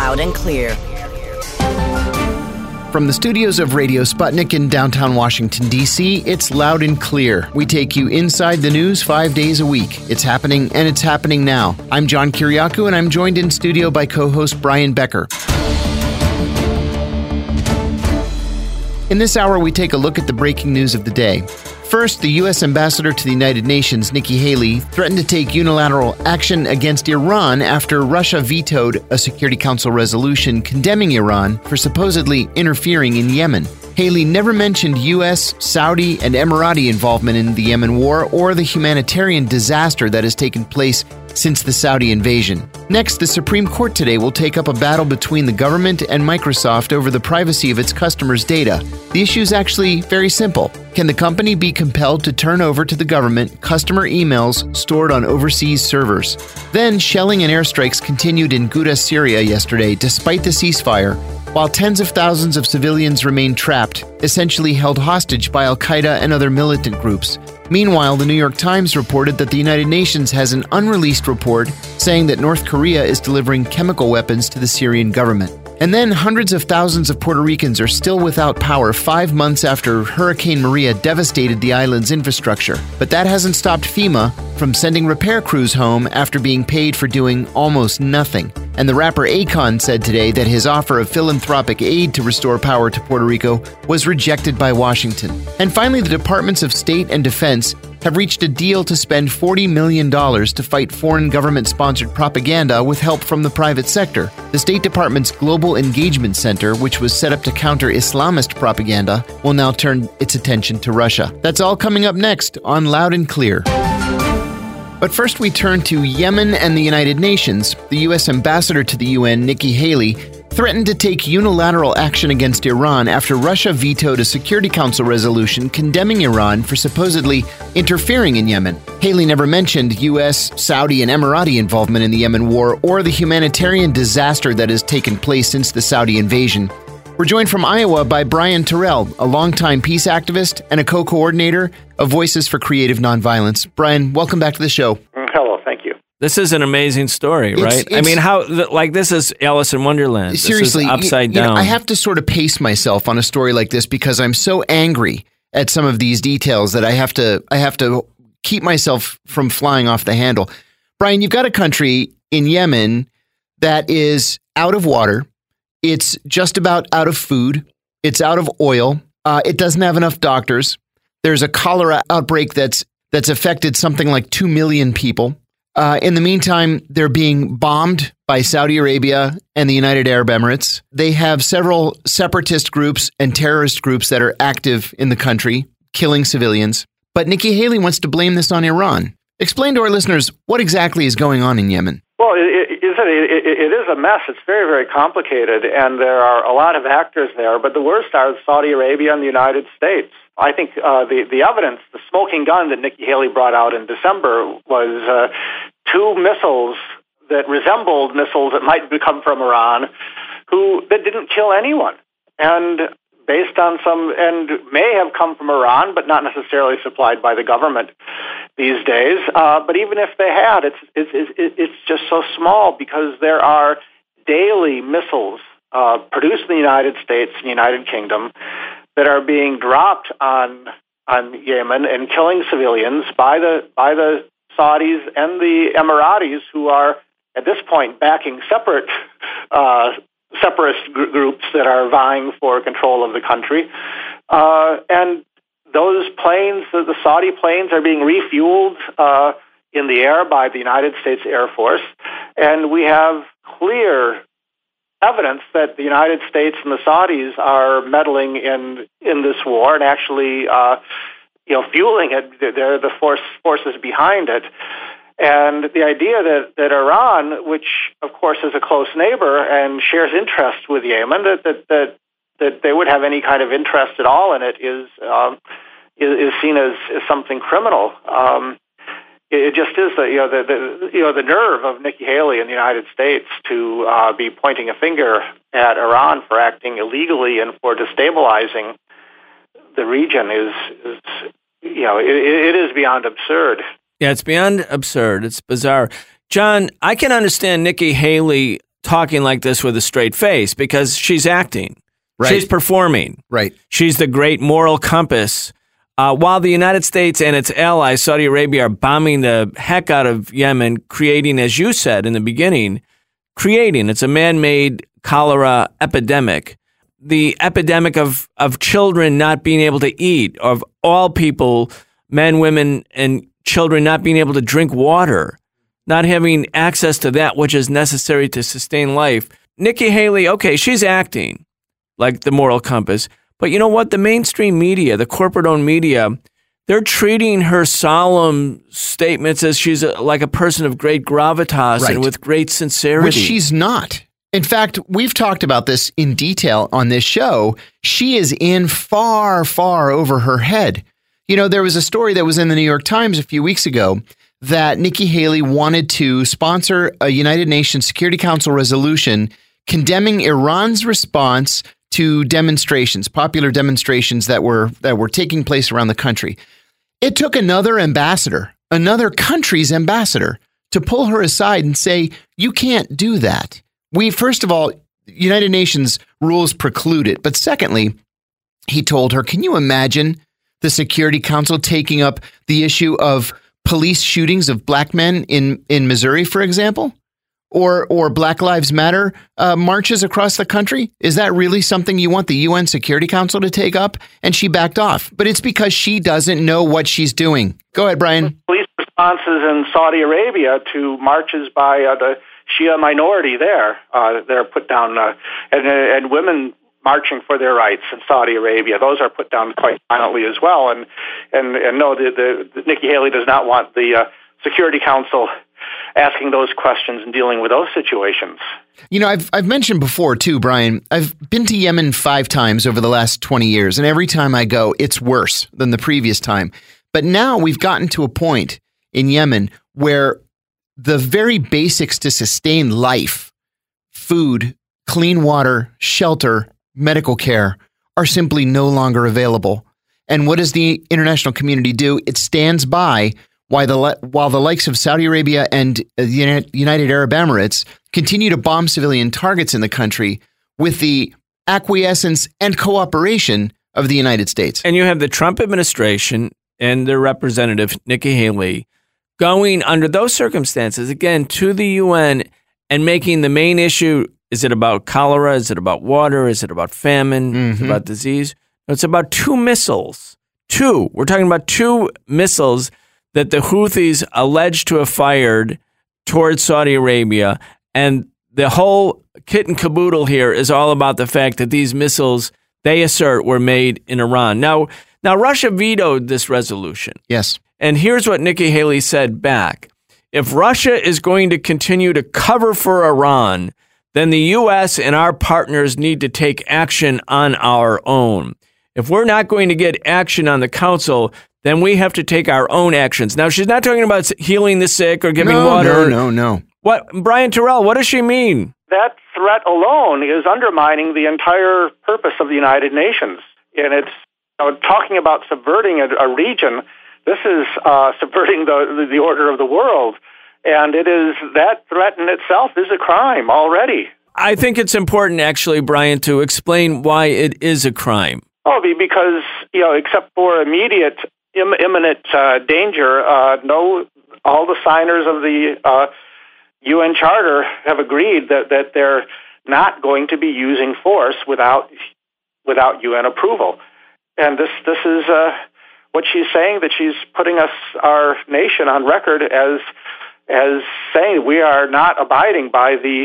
Loud and Clear. From the studios of Radio Sputnik in downtown Washington, D.C., it's Loud and Clear. We take you inside the news 5 days a week. It's happening, and it's happening now. I'm John Kiriakou, and I'm joined in studio by co-host Brian Becker. In this hour, we take a look at the breaking news of the day. First, the U.S. Ambassador to the United Nations, Nikki Haley, threatened to take unilateral action against Iran after Russia vetoed a Security Council resolution condemning Iran for supposedly interfering in Yemen. Haley never mentioned U.S., Saudi, and Emirati involvement in the Yemen war or the humanitarian disaster that has taken place since the Saudi invasion. Next, the Supreme Court today will take up a battle between the government and Microsoft over the privacy of its customers' data. The issue is actually very simple. Can the company be compelled to turn over to the government customer emails stored on overseas servers? Then, shelling and airstrikes continued in Ghouta, Syria yesterday despite the ceasefire, while tens of thousands of civilians remain trapped, essentially held hostage by Al-Qaeda and other militant groups. Meanwhile, the New York Times reported that the United Nations has an unreleased report saying that North Korea is delivering chemical weapons to the Syrian government. And then hundreds of thousands of Puerto Ricans are still without power 5 months after Hurricane Maria devastated the island's infrastructure. But that hasn't stopped FEMA from sending repair crews home after being paid for doing almost nothing. And the rapper Akon said today that his offer of philanthropic aid to restore power to Puerto Rico was rejected by Washington. And finally, the Departments of State and Defense have reached a deal to spend $40 million to fight foreign government-sponsored propaganda with help from the private sector. The State Department's Global Engagement Center, which was set up to counter Islamist propaganda, will now turn its attention to Russia. That's all coming up next on Loud and Clear. But first we turn to Yemen and the United Nations. The U.S. Ambassador to the UN, Nikki Haley, threatened to take unilateral action against Iran after Russia vetoed a Security Council resolution condemning Iran for supposedly interfering in Yemen. Haley never mentioned U.S., Saudi, and Emirati involvement in the Yemen war or the humanitarian disaster that has taken place since the Saudi invasion. We're joined from Iowa by Brian Terrell, a longtime peace activist and a co-coordinator of Voices for Creative Nonviolence. Brian, welcome back to the show. Hello, thank you. This is an amazing story, right? I mean, this is Alice in Wonderland. Seriously, this is upside down. I have to sort of pace myself on a story like this because I'm so angry at some of these details that I have to keep myself from flying off the handle. Brian, you've got a country in Yemen that is out of water. It's just about out of food. It's out of oil. It doesn't have enough doctors. There's a cholera outbreak that's affected something like 2 million people. In the meantime, they're being bombed by Saudi Arabia and the United Arab Emirates. They have several separatist groups and terrorist groups that are active in the country, killing civilians. But Nikki Haley wants to blame this on Iran. Explain to our listeners what exactly is going on in Yemen. Well, it is a mess. It's very, very complicated, and there are a lot of actors there. But the worst are Saudi Arabia and the United States. I think the evidence, the smoking gun that Nikki Haley brought out in December was 2 missiles that resembled missiles that might come from Iran, that didn't kill anyone, and based on and may have come from Iran, but not necessarily supplied by the government these days. But even if they had, it's just so small because there are daily missiles produced in the United States and United Kingdom that are being dropped on Yemen and killing civilians by the Saudis and the Emiratis, who are at this point backing separatist groups that are vying for control of the country. And those planes, the Saudi planes, are being refueled in the air by the United States Air Force. And we have clear evidence that the United States and the Saudis are meddling in this war and actually fueling it. They're the forces behind it. And the idea that Iran, which of course is a close neighbor and shares interest with Yemen, that they would have any kind of interest at all in it is seen as something criminal. It just is the nerve of Nikki Haley in the United States to be pointing a finger at Iran for acting illegally and for destabilizing the region it is beyond absurd. Yeah, it's beyond absurd. It's bizarre. John, I can understand Nikki Haley talking like this with a straight face because she's acting. Right. She's performing. Right. She's the great moral compass. While the United States and its allies, Saudi Arabia, are bombing the heck out of Yemen, creating, as you said in the beginning, it's a man-made cholera epidemic. The epidemic of children not being able to eat, of all people, men, women, and children not being able to drink water, not having access to that which is necessary to sustain life. Nikki Haley, okay, she's acting like the moral compass. But you know what? The mainstream media, the corporate-owned media, they're treating her solemn statements as she's like a person of great gravitas and with great sincerity. Which she's not. In fact, we've talked about this in detail on this show. She is in far, far over her head. You know, there was a story that was in the New York Times a few weeks ago that Nikki Haley wanted to sponsor a United Nations Security Council resolution condemning Iran's response to demonstrations, popular demonstrations that were taking place around the country. It took another country's ambassador, to pull her aside and say, you can't do that. First of all, United Nations rules preclude it. But secondly, he told her, can you imagine the Security Council taking up the issue of police shootings of black men in Missouri, for example? Or Black Lives Matter marches across the country? Is that really something you want the UN Security Council to take up? And she backed off. But it's because she doesn't know what she's doing. Go ahead, Brian. Police responses in Saudi Arabia to marches by the Shia minority there. They're put down, and women marching for their rights in Saudi Arabia. Those are put down quite violently as well. And no, the Nikki Haley does not want the Security Council asking those questions and dealing with those situations. You know, I've mentioned before too, Brian, I've been to Yemen 5 times over the last 20 years, and every time I go, it's worse than the previous time. But now we've gotten to a point in Yemen where the very basics to sustain life, food, clean water, shelter, medical care, are simply no longer available. And what does the international community do? It stands by while the likes of Saudi Arabia and the United Arab Emirates continue to bomb civilian targets in the country with the acquiescence and cooperation of the United States. And you have the Trump administration and their representative, Nikki Haley, going under those circumstances, again, to the UN and making the main issue, is it about cholera? Is it about water? Is it about famine? Is it about disease? No, it's about 2 missiles. 2. We're talking about 2 missiles that the Houthis alleged to have fired towards Saudi Arabia. And the whole kit and caboodle here is all about the fact that these missiles, they assert, were made in Iran. Now Russia vetoed this resolution. Yes. And here's what Nikki Haley said back. If Russia is going to continue to cover for Iran, then the U.S. and our partners need to take action on our own. If we're not going to get action on the council, then we have to take our own actions. Now, she's not talking about healing the sick or giving water. No. What, Brian Terrell, what does she mean? That threat alone is undermining the entire purpose of the United Nations. And it's talking about subverting a region. This is subverting the order of the world. And it is, that threat in itself is a crime already. I think it's important, actually, Brian, to explain why it is a crime. Oh, because, except for immediate, imminent danger, all the signers of the UN Charter have agreed that they're not going to be using force without UN approval. And this is what she's saying, that she's putting our nation on record as saying we are not abiding by the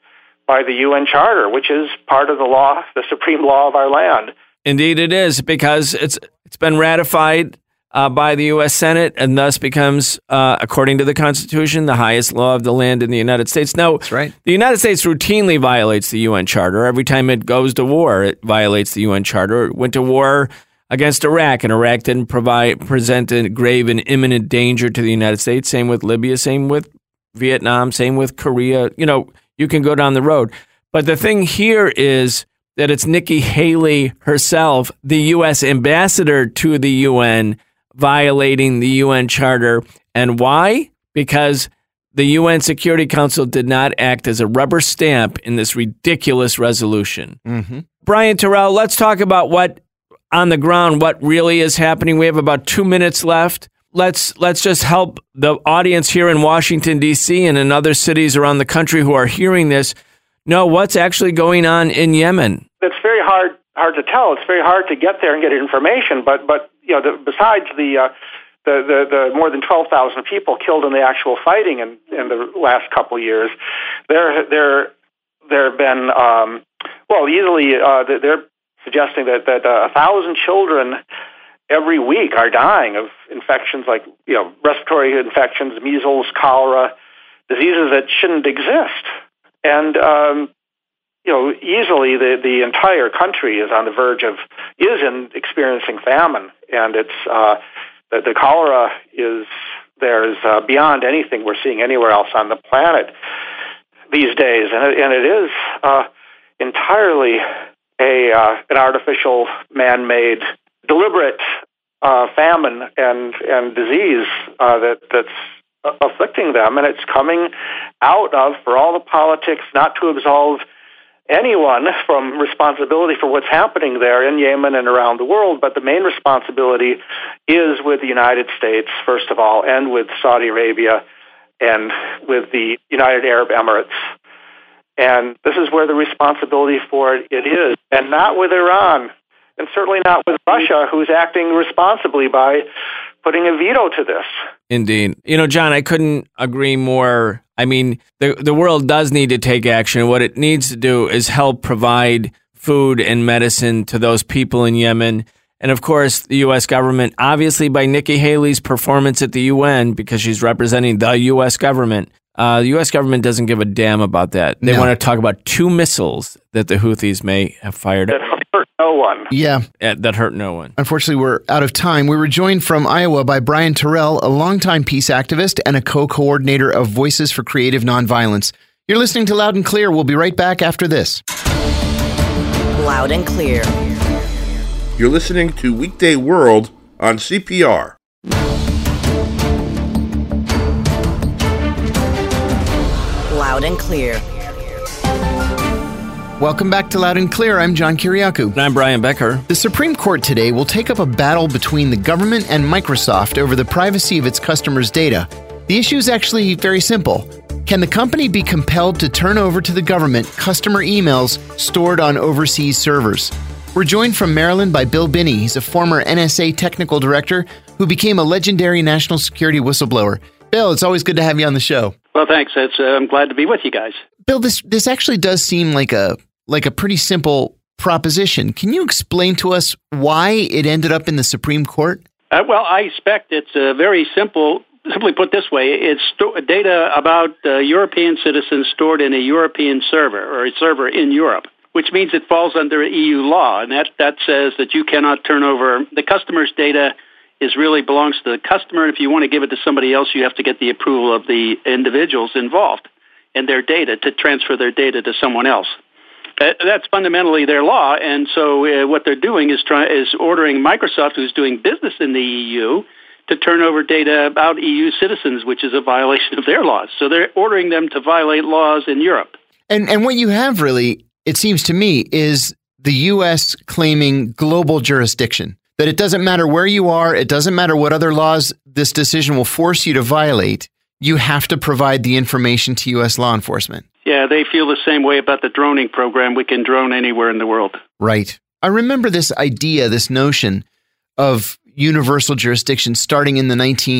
UN Charter, which is part of the law, the supreme law of our land. Indeed it is, because it's been ratified by the U.S. Senate and thus becomes, according to the Constitution, the highest law of the land in the United States. Now, that's right. The United States routinely violates the UN Charter. Every time it goes to war, it violates the UN Charter. It went to war against Iraq, and Iraq didn't present a grave and imminent danger to the United States. Same with Libya, same with Vietnam, same with Korea. You can go down the road. But the thing here is that it's Nikki Haley herself, the U.S. ambassador to the UN, violating the UN Charter. And why? Because the UN Security Council did not act as a rubber stamp in this ridiculous resolution. Mm-hmm. Brian Terrell, let's talk about what on the ground, what really is happening. We have about 2 minutes left. Let's just help the audience here in Washington, D.C. and in other cities around the country who are hearing this know what's actually going on in Yemen. It's very hard to tell. It's very hard to get there and get information. But besides the more than 12,000 people killed in the actual fighting in the last couple of years, there have been easily they're suggesting that 1,000 children every week are dying of infections like respiratory infections, measles, cholera, diseases that shouldn't exist. And easily the entire country is on the verge of experiencing famine, and it's the cholera is beyond anything we're seeing anywhere else on the planet these days, and it is entirely an artificial, man-made, deliberate famine and disease that's afflicting them, and it's coming out of, for all the politics, not to absolve anyone from responsibility for what's happening there in Yemen and around the world, but the main responsibility is with the United States, first of all, and with Saudi Arabia and with the United Arab Emirates. And this is where the responsibility for it is, and not with Iran, and certainly not with Russia, who's acting responsibly by putting a veto to this. Indeed. John, I couldn't agree more. I mean, the world does need to take action. What it needs to do is help provide food and medicine to those people in Yemen. And of course, the U.S. government, obviously by Nikki Haley's performance at the UN, because she's representing the U.S. government, the U.S. government doesn't give a damn about that. They want to talk about 2 missiles that the Houthis may have fired. That hurt no one. Yeah. That hurt no one. Unfortunately, we're out of time. We were joined from Iowa by Brian Terrell, a longtime peace activist and a co-coordinator of Voices for Creative Nonviolence. You're listening to Loud and Clear. We'll be right back after this. Loud and Clear. You're listening to Weekday World on CPR. Loud and Clear. Welcome back to Loud and Clear. I'm John Kiriakou. And I'm Brian Becker. The Supreme Court today will take up a battle between the government and Microsoft over the privacy of its customers' data. The issue is actually very simple. Can the company be compelled to turn over to the government customer emails stored on overseas servers? We're joined from Maryland by Bill Binney. He's a former NSA technical director who became a legendary national security whistleblower. Bill, it's always good to have you on the show. Well, thanks. I'm glad to be with you guys. Bill, this actually does seem like a pretty simple proposition. Can you explain to us why it ended up in the Supreme Court? Well, I expect it's very simple. Simply put this way, it's data about European citizens stored in a European server or a server in Europe, which means it falls under EU law, and that says that you cannot turn over the customer's data. Is really belongs to the customer. If you want to give it to somebody else, you have to get the approval of the individuals involved and their data to transfer their data to someone else. That's fundamentally their law, and so what they're doing is ordering Microsoft, who's doing business in the EU, to turn over data about EU citizens, which is a violation of their laws. So they're ordering them to violate laws in Europe. And what you have really, it seems to me, is the U.S. claiming global jurisdiction. That it doesn't matter where you are, it doesn't matter what other laws this decision will force you to violate, you have to provide the information to U.S. law enforcement. Yeah, they feel the same way about the droning program. We can drone anywhere in the world. Right. I remember this idea, this notion of universal jurisdiction starting in the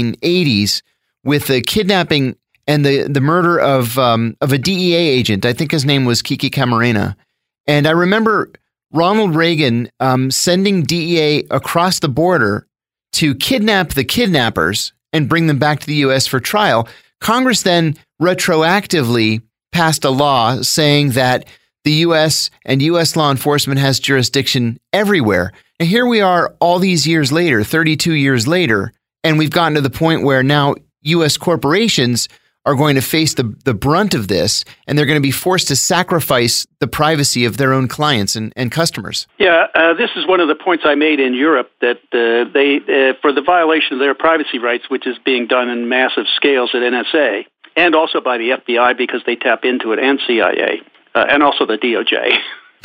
1980s with the kidnapping and the murder of a DEA agent. I think his name was Kiki Camarena. And I remember Ronald Reagan sending DEA across the border to kidnap the kidnappers and bring them back to the U.S. for trial. Congress then retroactively passed a law saying that the U.S. and U.S. law enforcement has jurisdiction everywhere. And here we are all these years later, 32 years later, and we've gotten to the point where now U.S. corporations are going to face the brunt of this, and they're going to be forced to sacrifice the privacy of their own clients and customers. Yeah, this is one of the points I made in Europe, that they, for the violation of their privacy rights, which is being done in massive scales at NSA, and also by the FBI because they tap into it, and CIA, and also the DOJ.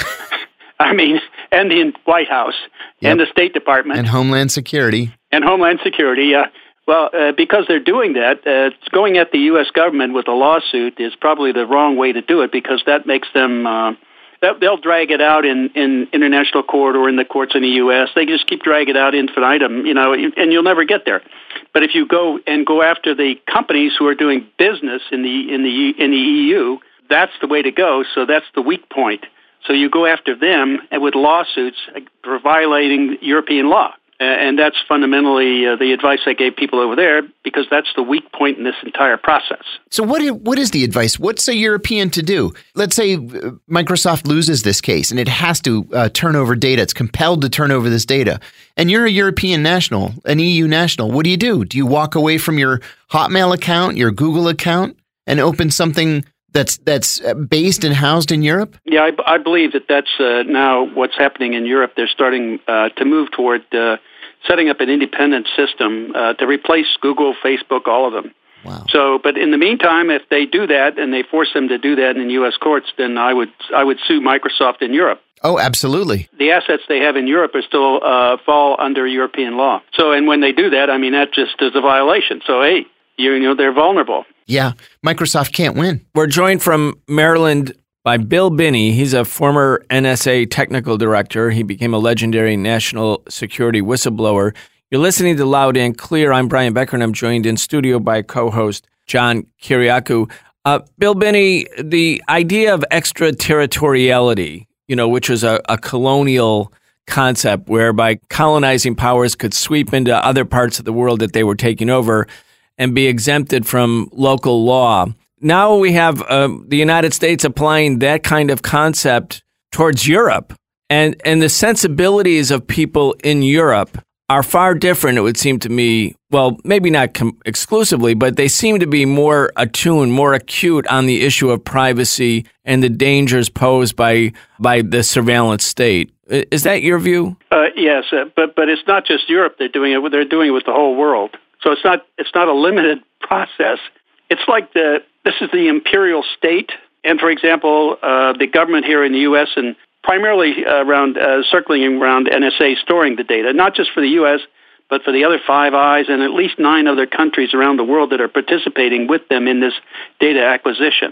I mean, and the White House, and the State Department. And Homeland Security. And Homeland Security, Well, because they're doing that, going at the U.S. government with a lawsuit is probably the wrong way to do it, because that makes them, they'll drag it out in international court or in the courts in the U.S. They just keep dragging it out infinitum, and you'll never get there. But if you go after the companies who are doing business in the EU, that's the way to go. So that's the weak point. So you go after them with lawsuits for violating European law. And that's fundamentally the advice I gave people over there, because that's the weak point in this entire process. So what is the advice? What's a European to do? Let's say Microsoft loses this case and it has to turn over data. It's compelled to turn over this data. And you're a European national, an EU national. What do? Do you walk away from your Hotmail account, your Google account, and open something that's based and housed in Europe? Yeah, I believe that's now what's happening in Europe. They're starting to move toward setting up an independent system to replace Google, Facebook, all of them. Wow. So, but in the meantime, if they do that and they force them to do that in U.S. courts, then I would sue Microsoft in Europe. Oh, absolutely. The assets they have in Europe are still fall under European law. So, and when they do that, I mean, that just is a violation. So, hey, they're vulnerable. Yeah, Microsoft can't win. We're joined from Maryland by Bill Binney. He's a former NSA technical director. He became a legendary national security whistleblower. You're listening to Loud and Clear. I'm Brian Becker, and I'm joined in studio by co-host John Kiriakou. Bill Binney, the idea of extraterritoriality, which was a colonial concept whereby colonizing powers could sweep into other parts of the world that they were taking over and be exempted from local law. Now we have the United States applying that kind of concept towards Europe. And the sensibilities of people in Europe are far different, it would seem to me. Well, maybe not exclusively, but they seem to be more attuned, more acute on the issue of privacy and the dangers posed by the surveillance state. Is that your view? Yes, but it's not just Europe they're doing it. They're doing it with the whole world. So it's not a limited process. It's like this is the imperial state, and for example, the government here in the U.S. and primarily circling around NSA storing the data, not just for the U.S., but for the other Five Eyes and at least 9 other countries around the world that are participating with them in this data acquisition.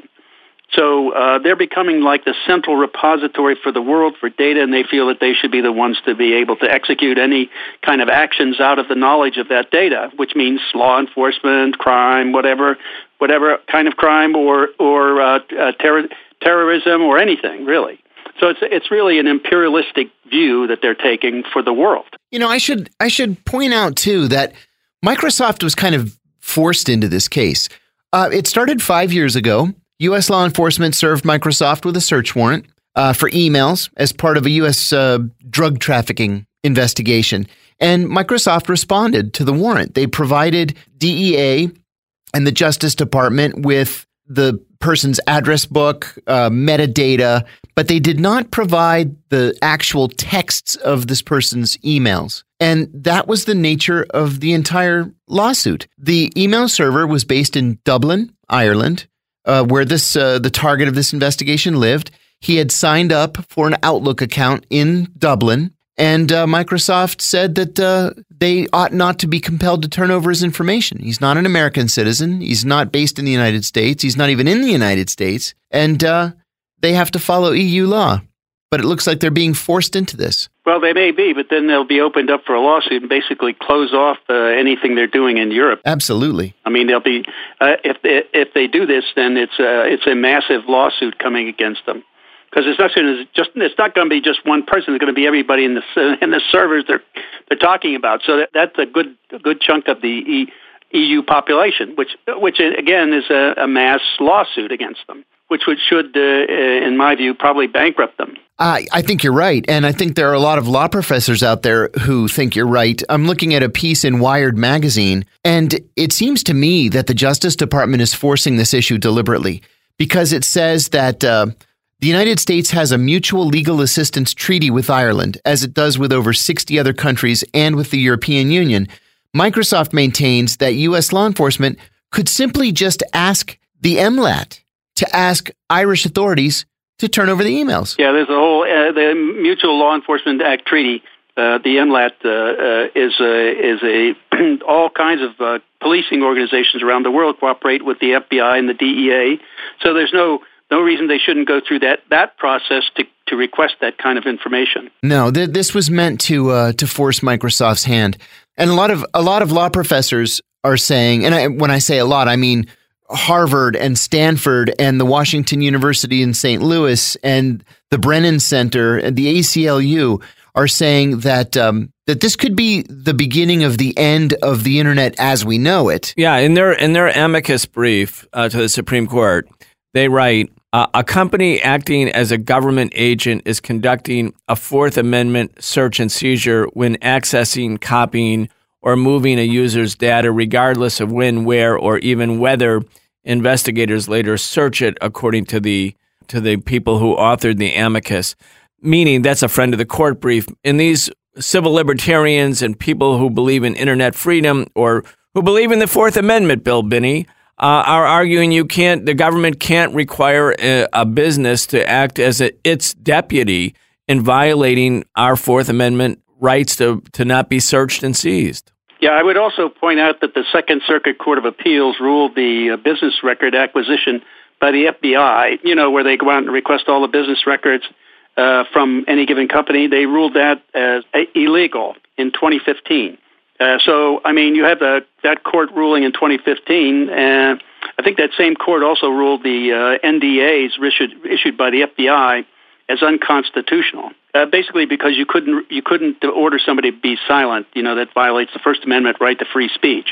So they're becoming like the central repository for the world for data, and they feel that they should be the ones to be able to execute any kind of actions out of the knowledge of that data, which means law enforcement, crime, whatever kind of crime, or terrorism, or anything really. So it's really an imperialistic view that they're taking for the world. I should point out too that Microsoft was kind of forced into this case. It started 5 years ago. U.S. law enforcement served Microsoft with a search warrant for emails as part of a U.S. Drug trafficking investigation. And Microsoft responded to the warrant. They provided DEA and the Justice Department with the person's address book, metadata, but they did not provide the actual texts of this person's emails. And that was the nature of the entire lawsuit. The email server was based in Dublin, Ireland, where the target of this investigation lived. He had signed up for an Outlook account in Dublin, and Microsoft said that they ought not to be compelled to turn over his information. He's not an American citizen. He's not based in the United States. He's not even in the United States. And they have to follow EU law. But it looks like they're being forced into this. Well, they may be, but then they'll be opened up for a lawsuit and basically close off anything they're doing in Europe. Absolutely. I mean, they'll be if they do this, then it's a massive lawsuit coming against them, because it's not going to be just one person. It's going to be everybody in the servers they're talking about. So that's a good chunk of the EU population, which again is a mass lawsuit against them, which should, in my view, probably bankrupt them. I think you're right. And I think there are a lot of law professors out there who think you're right. I'm looking at a piece in Wired magazine, and it seems to me that the Justice Department is forcing this issue deliberately, because it says that the United States has a mutual legal assistance treaty with Ireland, as it does with over 60 other countries and with the European Union. Microsoft maintains that U.S. law enforcement could simply just ask the MLAT to ask Irish authorities to turn over the emails. Yeah, there's a whole the Mutual Law Enforcement Act Treaty. The MLAT is all kinds of policing organizations around the world cooperate with the FBI and the DEA. So there's no reason they shouldn't go through that process to request that kind of information. No, this was meant to force Microsoft's hand, and a lot of law professors are saying, and when I say a lot, I mean Harvard and Stanford and the Washington University in St. Louis and the Brennan Center and the ACLU are saying that that this could be the beginning of the end of the internet as we know it. Yeah, in their amicus brief to the Supreme Court, they write, a company acting as a government agent is conducting a Fourth Amendment search and seizure when accessing, copying, or moving a user's data, regardless of when, where, or even whether investigators later search it, according to the people who authored the amicus. Meaning, that's a friend of the court brief. And these civil libertarians and people who believe in internet freedom or who believe in the Fourth Amendment, Bill Binney, are arguing the government can't require a business to act as its deputy in violating our Fourth Amendment rights to not be searched and seized. Yeah, I would also point out that the Second Circuit Court of Appeals ruled the business record acquisition by the FBI, where they go out and request all the business records from any given company. They ruled that as illegal in 2015. You have that court ruling in 2015, and I think that same court also ruled the NDAs issued by the FBI as unconstitutional. Basically, because you couldn't order somebody to be silent. That violates the First Amendment right to free speech.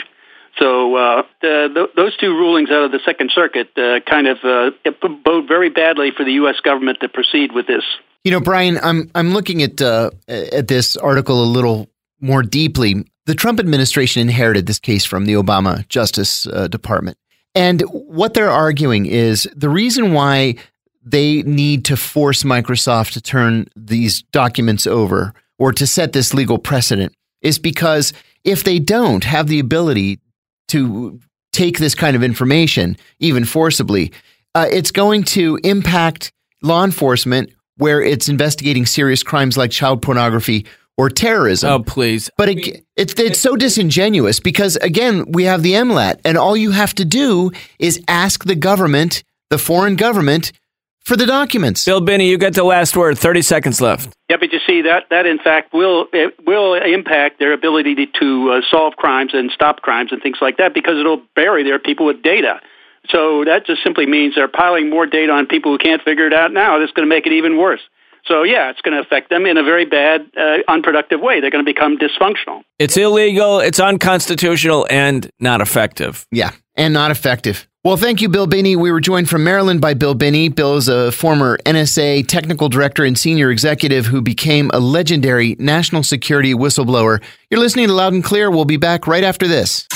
So those two rulings out of the Second Circuit kind of bode very badly for the U.S. government to proceed with this. Brian, I'm looking at this article a little more deeply. The Trump administration inherited this case from the Obama Justice Department. And what they're arguing is the reason why they need to force Microsoft to turn these documents over or to set this legal precedent is because if they don't have the ability to take this kind of information, even forcibly, it's going to impact law enforcement where it's investigating serious crimes like child pornography or terrorism. Oh, please. But it's so disingenuous because, again, we have the MLAT, and all you have to do is ask the government, the foreign government, for the documents. Bill Binney, you get the last word. 30 seconds left. Yeah, but you see, that in fact will impact their ability to solve crimes and stop crimes and things like that because it'll bury their people with data. So that just simply means they're piling more data on people who can't figure it out now. That's going to make it even worse. So, yeah, it's going to affect them in a very bad, unproductive way. They're going to become dysfunctional. It's illegal, it's unconstitutional, and not effective. Yeah, and not effective. Well, thank you, Bill Binney. We were joined from Maryland by Bill Binney. Bill is a former NSA technical director and senior executive who became a legendary national security whistleblower. You're listening to Loud and Clear. We'll be back right after this.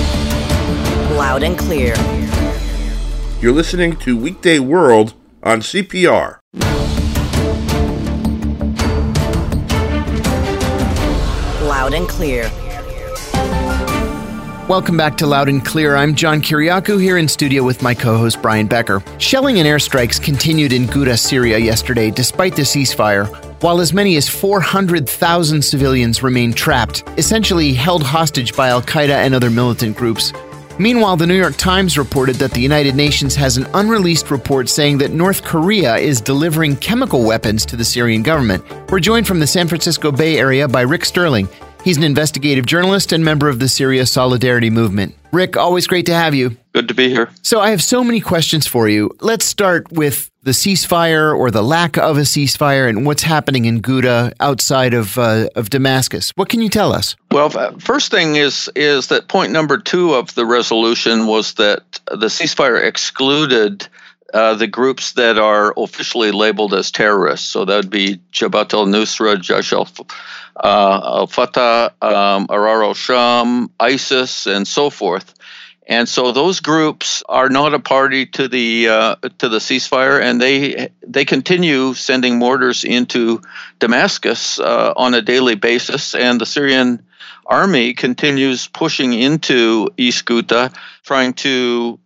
Loud and Clear. You're listening to Weekday World on CPR. Loud and Clear. Welcome back to Loud and Clear. I'm John Kiriakou here in studio with my co-host Brian Becker. Shelling and airstrikes continued in Ghouta, Syria yesterday despite the ceasefire, while as many as 400,000 civilians remain trapped, essentially held hostage by Al-Qaeda and other militant groups. Meanwhile, the New York Times reported that the United Nations has an unreleased report saying that North Korea is delivering chemical weapons to the Syrian government. We're joined from the San Francisco Bay Area by Rick Sterling. He's an investigative journalist and member of the Syria Solidarity Movement. Rick, always great to have you. Good to be here. So I have so many questions for you. Let's start with the ceasefire or the lack of a ceasefire and what's happening in Ghouta outside of Damascus. What can you tell us? Well, first thing is that point number 2 of the resolution was that the ceasefire excluded the groups that are officially labeled as terrorists. So that would be Jabhat al-Nusra, Jaish al-Fatah, Ahrar al-Sham, ISIS, and so forth. And so those groups are not a party to the ceasefire, and they continue sending mortars into Damascus on a daily basis. And the Syrian army continues pushing into East Ghouta, trying to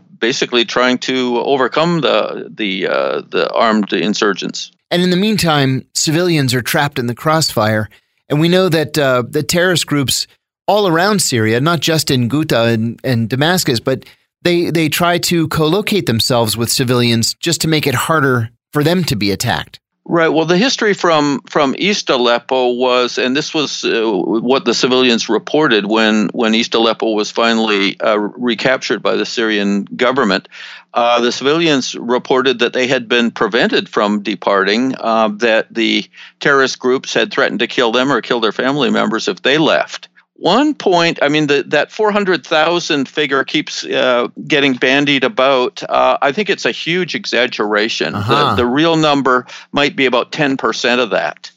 overcome the armed insurgents. And in the meantime, civilians are trapped in the crossfire. And we know that the terrorist groups all around Syria, not just in Ghouta and Damascus, but they try to co-locate themselves with civilians just to make it harder for them to be attacked. Right. Well, the history from East Aleppo was, and this was what the civilians reported when East Aleppo was finally recaptured by the Syrian government. The civilians reported that they had been prevented from departing, that the terrorist groups had threatened to kill them or kill their family members if they left. One point, that 400,000 figure keeps getting bandied about. I think it's a huge exaggeration. The real number might be about 10% of that.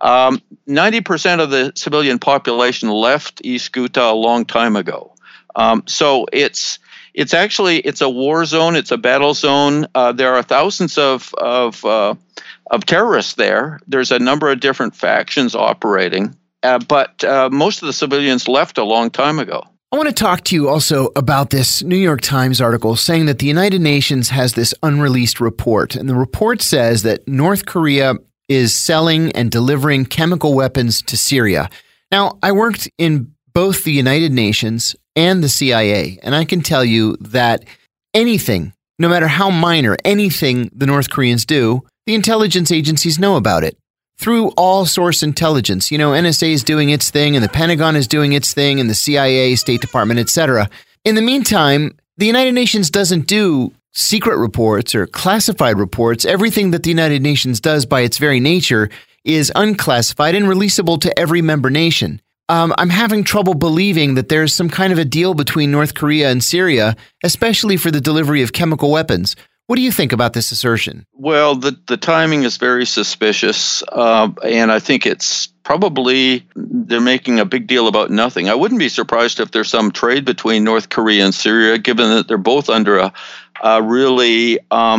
90% of the civilian population left East Ghouta a long time ago. So it's a war zone. It's a battle zone. There are thousands of terrorists there. There's a number of different factions operating. But most of the civilians left a long time ago. I want to talk to you also about this New York Times article saying that the United Nations has this unreleased report. And the report says that North Korea is selling and delivering chemical weapons to Syria. Now, I worked in both the United Nations and the CIA, and I can tell you that anything, no matter how minor, anything the North Koreans do, the intelligence agencies know about it. Through all source intelligence. NSA is doing its thing, and the Pentagon is doing its thing, and the CIA, State Department, etc. In the meantime, the United Nations doesn't do secret reports or classified reports. Everything that the United Nations does by its very nature is unclassified and releasable to every member nation. I'm having trouble believing that there's some kind of a deal between North Korea and Syria, especially for the delivery of chemical weapons. What do you think about this assertion? Well, the timing is very suspicious, and I think it's probably they're making a big deal about nothing. I wouldn't be surprised if there's some trade between North Korea and Syria, given that they're both under a really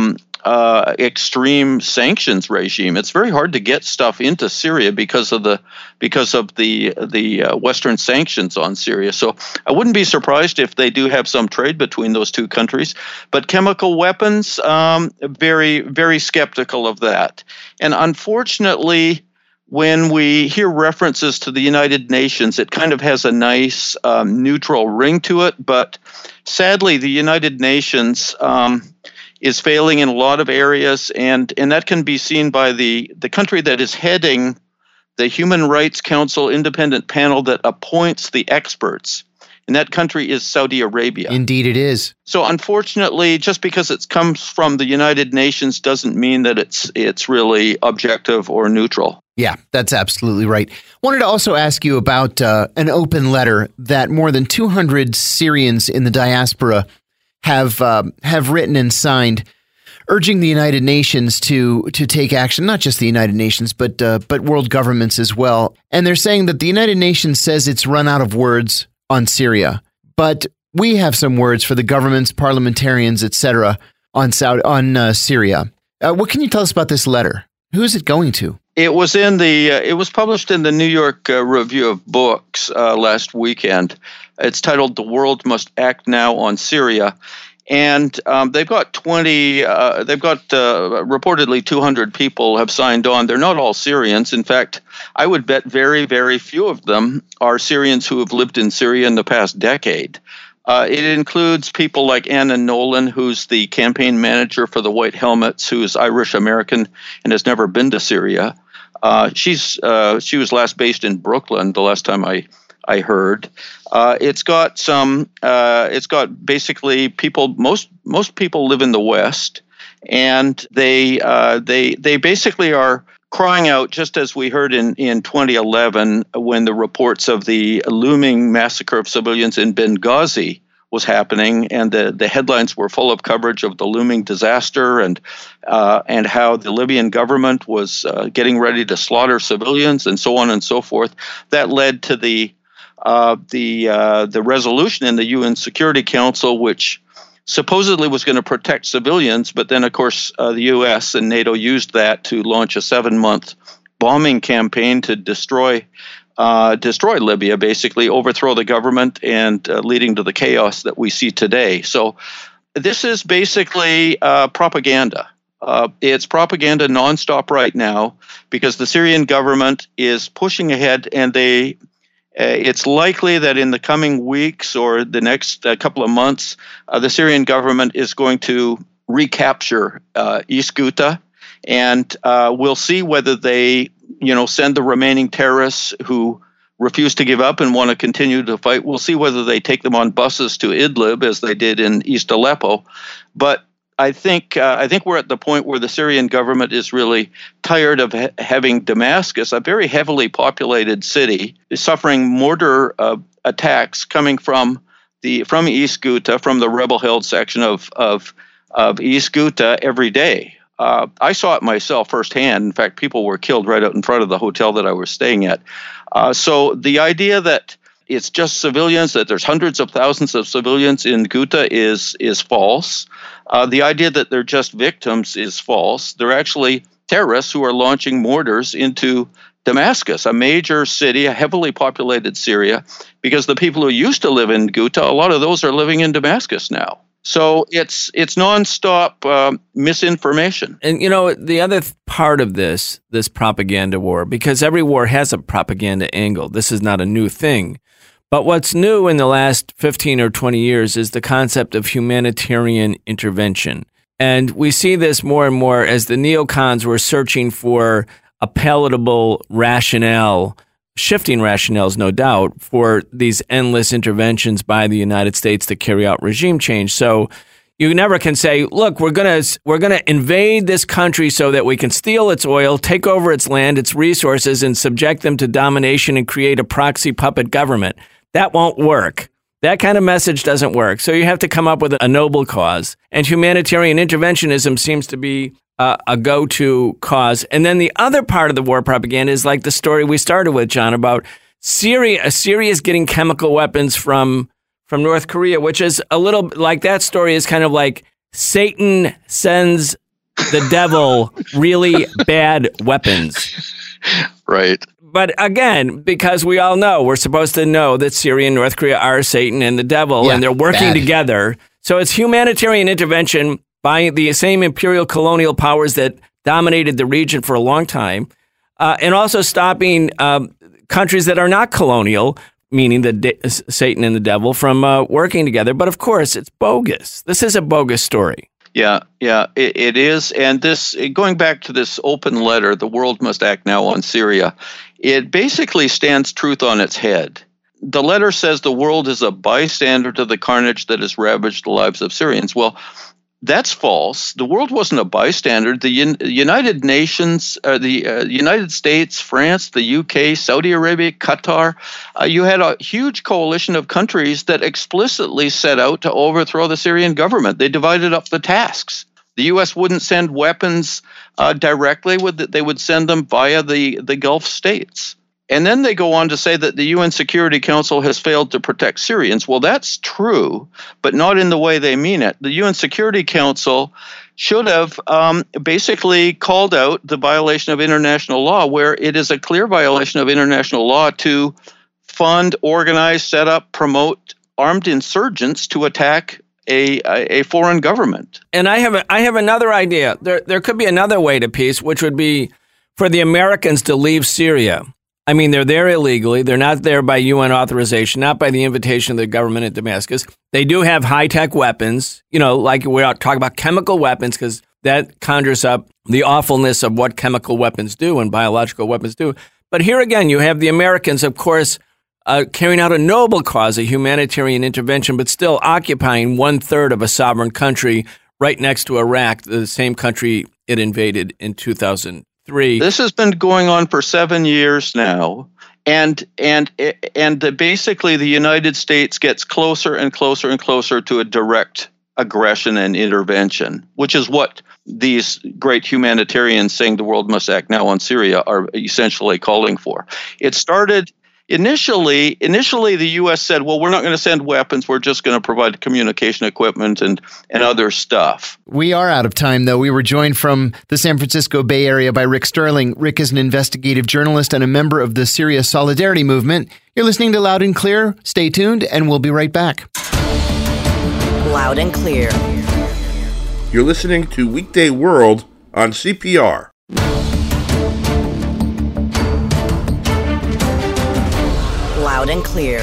extreme sanctions regime. It's very hard to get stuff into Syria because of the Western sanctions on Syria. So I wouldn't be surprised if they do have some trade between those two countries. But chemical weapons, very, very skeptical of that. And unfortunately, when we hear references to the United Nations, it kind of has a nice neutral ring to it. But sadly, the United Nations is failing in a lot of areas, and that can be seen by the country that is heading the Human Rights Council independent panel that appoints the experts. And that country is Saudi Arabia. Indeed it is. So unfortunately, just because it comes from the United Nations doesn't mean that it's really objective or neutral. Yeah, that's absolutely right. Wanted to also ask you about an open letter that more than 200 Syrians in the diaspora have written and signed, urging the United Nations to take action, not just the United Nations, but world governments as well. And they're saying that the United Nations says it's run out of words on Syria, but we have some words for the governments, parliamentarians, etc. on Syria. What can you tell us about this letter? Who is it going to? It was published in the New York Review of Books last weekend. It's titled "The World Must Act Now on Syria," and they've got reportedly 200 people have signed on. They're not all Syrians. In fact, I would bet very, very few of them are Syrians who have lived in Syria in the past decade. It includes people like Anna Nolan, who's the campaign manager for the White Helmets, who is Irish American and has never been to Syria. She was last based in Brooklyn the last time I heard. It's got basically people. Most people live in the West, and they basically are crying out, just as we heard in 2011 when the reports of the looming massacre of civilians in Benghazi was happening, and the headlines were full of coverage of the looming disaster and how the Libyan government was getting ready to slaughter civilians and so on and so forth. That led to the resolution in the UN Security Council, which supposedly was going to protect civilians, but then, of course, the U.S. and NATO used that to launch a 7-month bombing campaign to destroy destroy Libya, basically overthrow the government and leading to the chaos that we see today. So this is basically propaganda. It's propaganda nonstop right now because the Syrian government is pushing ahead, and it's likely that in the coming weeks or the next couple of months, the Syrian government is going to recapture East Ghouta, and we'll see whether they, send the remaining terrorists who refuse to give up and want to continue to fight. We'll see whether they take them on buses to Idlib as they did in East Aleppo. But I think we're at the point where the Syrian government is really tired of having Damascus, a very heavily populated city, suffering mortar attacks coming from East Ghouta, from the rebel-held section of East Ghouta every day. I saw it myself firsthand. In fact, people were killed right out in front of the hotel that I was staying at. So the idea that it's just civilians, that there's hundreds of thousands of civilians in Ghouta is false. The idea that they're just victims is false. They're actually terrorists who are launching mortars into Damascus, a major city, a heavily populated Syria, because the people who used to live in Ghouta, a lot of those are living in Damascus now. So it's nonstop misinformation. And, the other part of this propaganda war, because every war has a propaganda angle. This is not a new thing. But what's new in the last 15 or 20 years is the concept of humanitarian intervention. And we see this more and more as the neocons were searching for a palatable rationale, shifting rationales, no doubt, for these endless interventions by the United States to carry out regime change. So you never can say, look, we're gonna invade this country so that we can steal its oil, take over its land, its resources, and subject them to domination and create a proxy puppet government. That won't work. That kind of message doesn't work. So you have to come up with a noble cause. And humanitarian interventionism seems to be a go-to cause. And then the other part of the war propaganda is like the story we started with, John, about Syria. Syria is getting chemical weapons from North Korea, which is a little like that story is kind of like Satan sends the devil really bad weapons. Right. But again, because we all know, we're supposed to know that Syria and North Korea are Satan and the devil, and they're working together. So it's humanitarian intervention by the same imperial colonial powers that dominated the region for a long time, and also stopping countries that are not colonial, meaning Satan and the devil, from working together. But of course, it's bogus. This is a bogus story. Yeah, it is. And this, going back to this open letter, The World Must Act Now on Syria, it basically stands truth on its head. The letter says the world is a bystander to the carnage that has ravaged the lives of Syrians. Well, that's false. The world wasn't a bystander. The United Nations, the United States, France, the UK, Saudi Arabia, Qatar, you had a huge coalition of countries that explicitly set out to overthrow the Syrian government. They divided up the tasks. The U.S. wouldn't send weapons directly. They would send them via the Gulf states. And then they go on to say that the UN Security Council has failed to protect Syrians. Well, that's true, but not in the way they mean it. The UN Security Council should have basically called out the violation of international law, where it is a clear violation of international law to fund, organize, set up, promote armed insurgents to attack a foreign government. And I have another idea. There could be another way to peace, which would be for the Americans to leave Syria. I mean, they're there illegally. They're not there by UN authorization, not by the invitation of the government at Damascus. They do have high-tech weapons, like we're talking about chemical weapons, because that conjures up the awfulness of what chemical weapons do and biological weapons do. But here again, you have the Americans, of course, carrying out a noble cause, a humanitarian intervention, but still occupying 1/3 of a sovereign country right next to Iraq, the same country it invaded in 2003. This has been going on for 7 years now, and basically the United States gets closer and closer and closer to a direct aggression and intervention, which is what these great humanitarians saying the world must act now on Syria are essentially calling for. It started initially the U.S. said, well, we're not going to send weapons. We're just going to provide communication equipment and other stuff. We are out of time, though. We were joined from the San Francisco Bay Area by Rick Sterling. Rick is an investigative journalist and a member of the Syria Solidarity Movement. You're listening to Loud and Clear. Stay tuned, and we'll be right back. Loud and Clear. You're listening to Weekday World on CPR. Loud and Clear.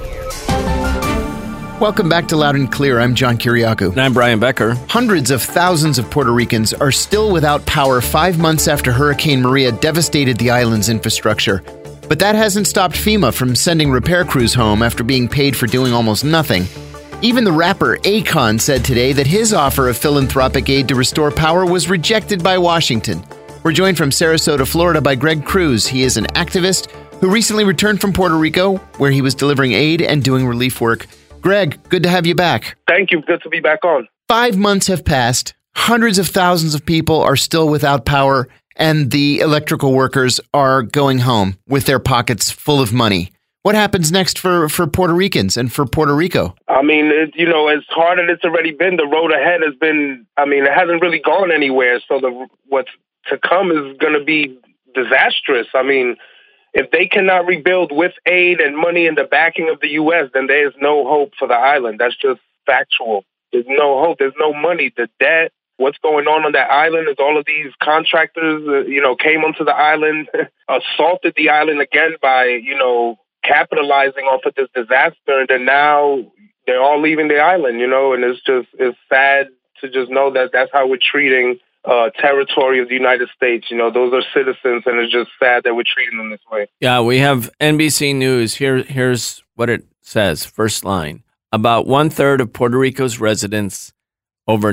Welcome back to Loud and Clear. I'm John Kiriakou. And I'm Brian Becker. Hundreds of thousands of Puerto Ricans are still without power 5 months after Hurricane Maria devastated the island's infrastructure. But that hasn't stopped FEMA from sending repair crews home after being paid for doing almost nothing. Even the rapper Akon said today that his offer of philanthropic aid to restore power was rejected by Washington. We're joined from Sarasota, Florida by Greg Cruz. He is an activist who recently returned from Puerto Rico, where he was delivering aid and doing relief work. Greg, good to have you back. Thank you. Good to be back on. 5 months have passed. Hundreds of thousands of people are still without power, and the electrical workers are going home with their pockets full of money. What happens next for Puerto Ricans and for Puerto Rico? I mean, as hard as it's already been, the road ahead has been, it hasn't really gone anywhere. So what's to come is going to be disastrous. I mean, if they cannot rebuild with aid and money and the backing of the U.S., then there's no hope for the island. That's just factual. There's no hope. There's no money. The debt, what's going on that island is all of these contractors, came onto the island, assaulted the island again by, capitalizing off of this disaster. And then now they're all leaving the island, and it's sad to just know that that's how we're treating territory of the United States. Those are citizens, and it's just sad that we're treating them this way. Yeah, we have NBC News. Here's what it says. First line. About 1/3 of Puerto Rico's residents, over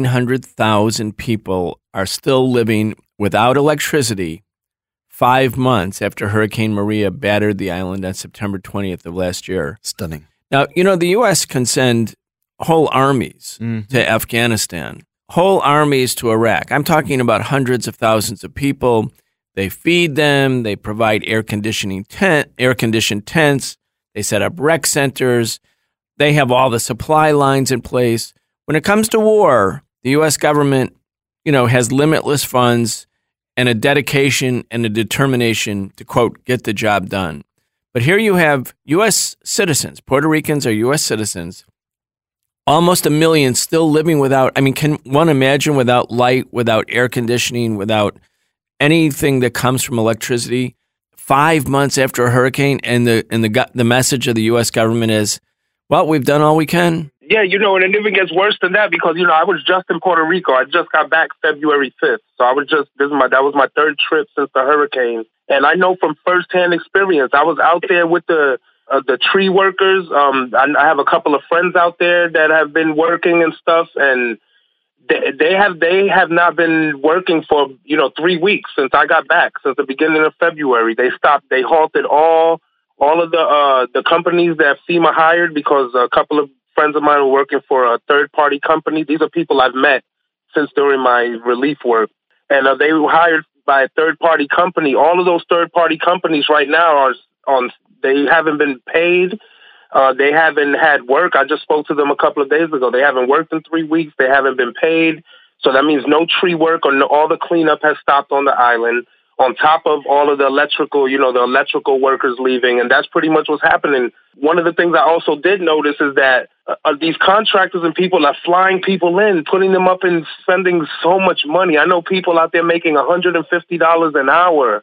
900,000 people, are still living without electricity 5 months after Hurricane Maria battered the island on September 20th of last year. Stunning. Now, the U.S. can send whole armies to Afghanistan. Whole armies to Iraq. I'm talking about hundreds of thousands of people. They feed them. They provide air-conditioned tents. They set up rec centers. They have all the supply lines in place. When it comes to war, the U.S. government, has limitless funds and a dedication and a determination to, quote, get the job done. But here you have U.S. citizens. Puerto Ricans are U.S. citizens. Almost 1 million still living without, can one imagine without light, without air conditioning, without anything that comes from electricity? 5 months after a hurricane, and the message of the U.S. government is, well, we've done all we can. Yeah, and it even gets worse than that because, I was just in Puerto Rico. I just got back February 5th. So that was my third trip since the hurricane. And I know from firsthand experience, I was out there with the tree workers. I have a couple of friends out there that have been working and stuff, and they have not been working for 3 weeks since I got back, since the beginning of February. They halted all of the companies that FEMA hired because a couple of friends of mine were working for a third-party company. These are people I've met since during my relief work, and they were hired by a third-party company. All of those third-party companies right now are on. They haven't been paid. They haven't had work. I just spoke to them a couple of days ago. They haven't worked in 3 weeks. They haven't been paid. So that means no tree work or all the cleanup has stopped on the island, on top of all of the electrical, the electrical workers leaving. And that's pretty much what's happening. One of the things I also did notice is that these contractors and people are flying people in, putting them up and spending so much money. I know people out there making $150 an hour.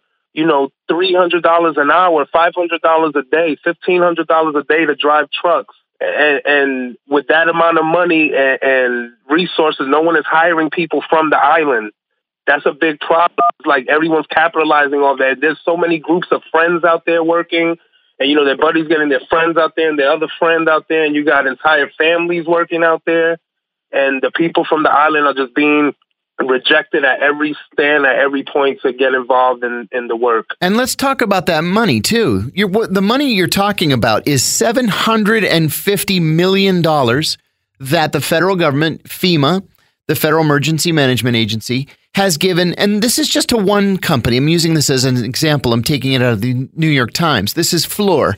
$300 an hour, $500 a day, $1,500 a day to drive trucks. And with that amount of money and resources, no one is hiring people from the island. That's a big problem. It's like everyone's capitalizing on that. There's so many groups of friends out there working, and, their buddies getting their friends out there and their other friend out there, and you got entire families working out there. And the people from the island are just being rejected at every stand, at every point to get involved in the work. And let's talk about that money, too. The money you're talking about is $750 million that the federal government, FEMA, the Federal Emergency Management Agency, has given, and this is just to one company. I'm using this as an example. I'm taking it out of the New York Times. This is Fluor,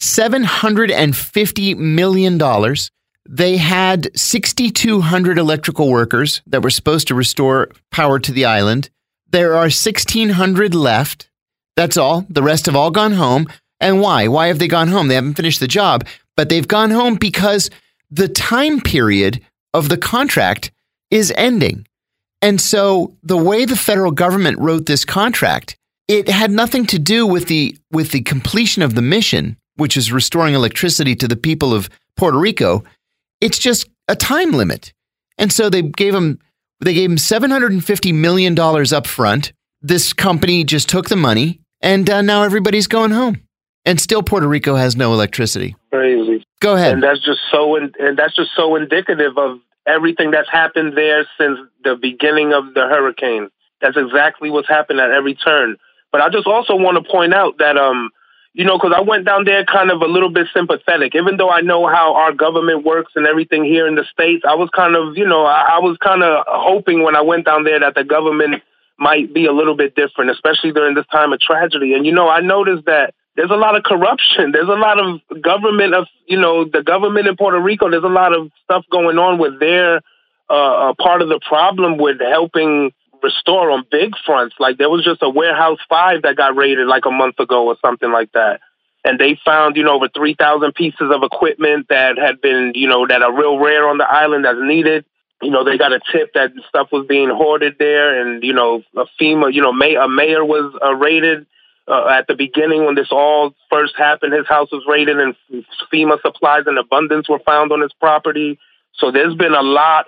$750 million. They had 6,200 electrical workers that were supposed to restore power to the island. There are 1,600 left. That's all. The rest have all gone home. And why? Why have they gone home? They haven't finished the job, but they've gone home because the time period of the contract is ending. And so the way the federal government wrote this contract, it had nothing to do with the completion of the mission, which is restoring electricity to the people of Puerto Rico. It's just a time limit. And so they gave him $750 million up front. This company just took the money, and now everybody's going home. And still Puerto Rico has no electricity. Crazy. Go ahead. And that's just so indicative of everything that's happened there since the beginning of the hurricane. That's exactly what's happened at every turn. But I just also want to point out that, because I went down there kind of a little bit sympathetic. Even though I know how our government works and everything here in the States, I was kind of, I was kind of hoping when I went down there that the government might be a little bit different, especially during this time of tragedy. And, I noticed that there's a lot of corruption. There's a lot of government the government in Puerto Rico. There's a lot of stuff going on with their part of the problem with helping restore on big fronts. Like there was just a Warehouse 5 that got raided like a month ago or something like that. And they found, over 3,000 pieces of equipment that had been, that are real rare on the island that's needed. They got a tip that stuff was being hoarded there. And, a FEMA, a mayor was raided. At the beginning, when this all first happened, his house was raided and FEMA supplies in abundance were found on his property. So there's been a lot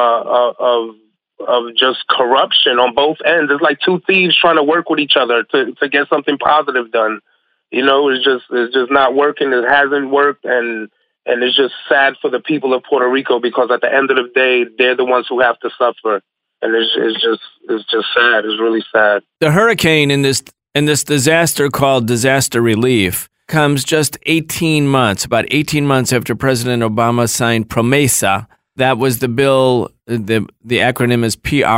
of just corruption on both ends. It's like two thieves trying to work with each other to get something positive done. It's just not working. It hasn't worked, and it's just sad for the people of Puerto Rico because at the end of the day, they're the ones who have to suffer, and it's just sad. It's really sad. The hurricane in this disaster called disaster relief comes just about 18 months after President Obama signed PROMESA. That was the bill, the acronym is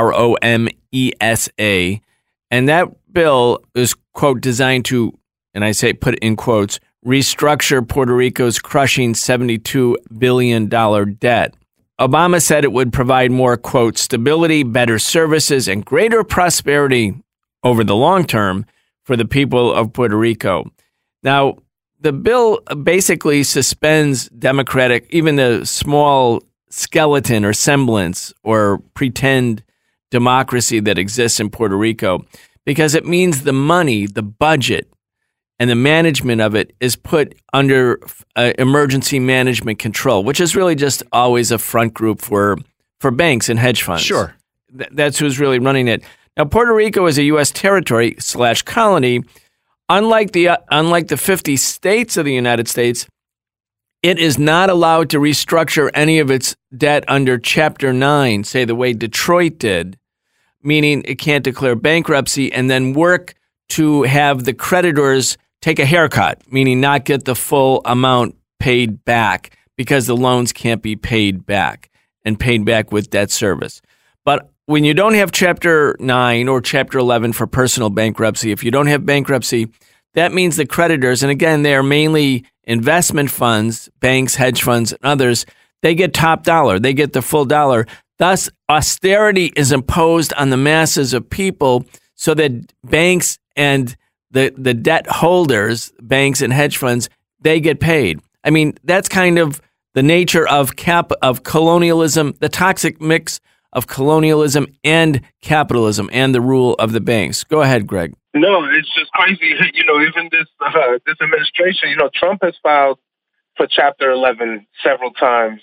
PROMESA. And that bill is, quote, designed to, and I say put in quotes, restructure Puerto Rico's crushing $72 billion debt. Obama said it would provide more, quote, stability, better services, and greater prosperity over the long term for the people of Puerto Rico. Now, the bill basically suspends even the small skeleton or semblance or pretend democracy that exists in Puerto Rico because it means the money, the budget, and the management of it is put under emergency management control, which is really just always a front group for banks and hedge funds. Sure. That's who's really running it. Now, Puerto Rico is a U.S. territory / colony. Unlike the 50 states of the United States, it is not allowed to restructure any of its debt under Chapter 9, say the way Detroit did, meaning it can't declare bankruptcy and then work to have the creditors take a haircut, meaning not get the full amount paid back because the loans can't be paid back and paid back with debt service. But when you don't have Chapter 9 or Chapter 11 for personal bankruptcy, if you don't have bankruptcy, that means the creditors, and again, they are mainly investment funds, banks, hedge funds, and others, they get top dollar. They get the full dollar. Thus, austerity is imposed on the masses of people so that banks and the debt holders, banks and hedge funds, they get paid. I mean, that's kind of the nature of colonialism, the toxic mix of colonialism and capitalism and the rule of the banks. Go ahead, Greg. No, it's just crazy. Even this administration, Trump has filed for Chapter 11 several times,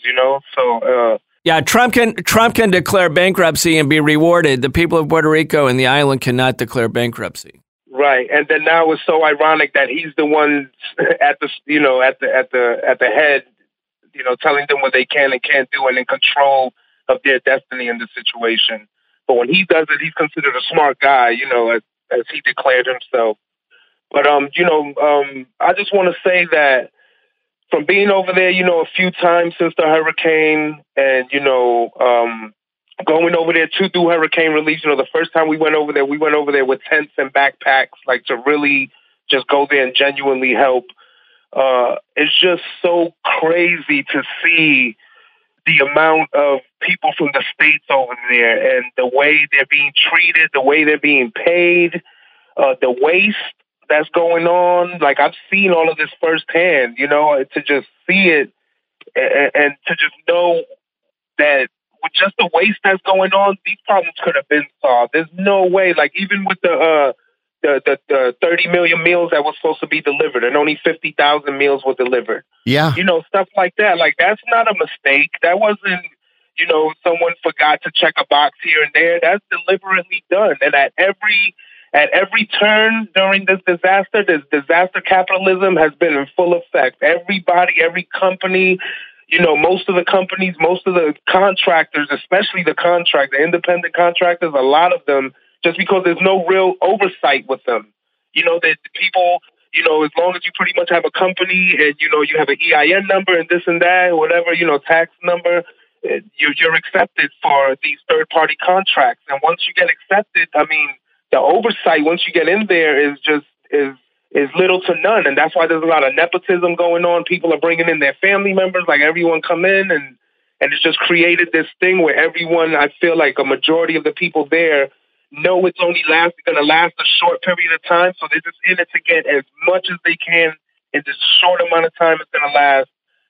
So yeah, Trump can declare bankruptcy and be rewarded. The people of Puerto Rico and the island cannot declare bankruptcy. Right, and then now it's so ironic that he's the one at the head, telling them what they can and can't do and in control of their destiny in the situation. But when he does it, he's considered a smart guy, as he declared himself. But I just want to say that from being over there, a few times since the hurricane, and going over there to do hurricane relief. The first time we went over there with tents and backpacks, like to really just go there and genuinely help. It's just so crazy to see the amount of people from the States over there and the way they're being treated, the way they're being paid, the waste that's going on. Like, I've seen all of this firsthand, to just see it and to just know that with just the waste that's going on, these problems could have been solved. There's no way, like, even with the 30 million meals that was supposed to be delivered and only 50,000 meals were delivered. Yeah. Stuff like that. Like, that's not a mistake. That wasn't, someone forgot to check a box here and there. That's deliberately done. And at every turn during this disaster capitalism has been in full effect. Everybody, every company, most of the companies, most of the contractors, especially the independent contractors, a lot of them, just because there's no real oversight with them. That people, as long as you pretty much have a company and, you have an EIN number and this and that, whatever, tax number, you're accepted for these third-party contracts. And once you get accepted, the oversight, once you get in there, is little to none. And that's why there's a lot of nepotism going on. People are bringing in their family members, like everyone come in, and it's just created this thing where everyone, I feel like a majority of the people there know it's only going to last a short period of time. So they're just in it to get as much as they can in this short amount of time it's going to last.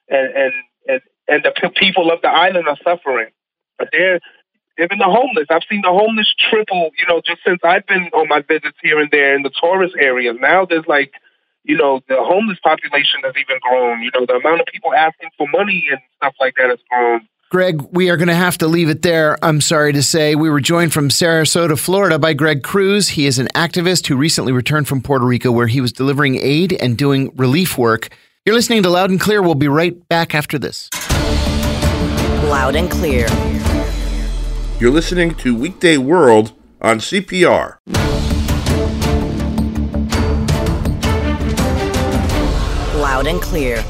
And the people of the island are suffering. But even the homeless. I've seen the homeless triple, just since I've been on my visits here and there in the tourist areas. Now there's the homeless population has even grown. The amount of people asking for money and stuff like that has grown. Greg, we are going to have to leave it there. I'm sorry to say. We were joined from Sarasota, Florida by Greg Cruz. He is an activist who recently returned from Puerto Rico, where he was delivering aid and doing relief work. You're listening to Loud and Clear. We'll be right back after this. Loud and Clear. You're listening to Weekday World on CPR. Loud and Clear.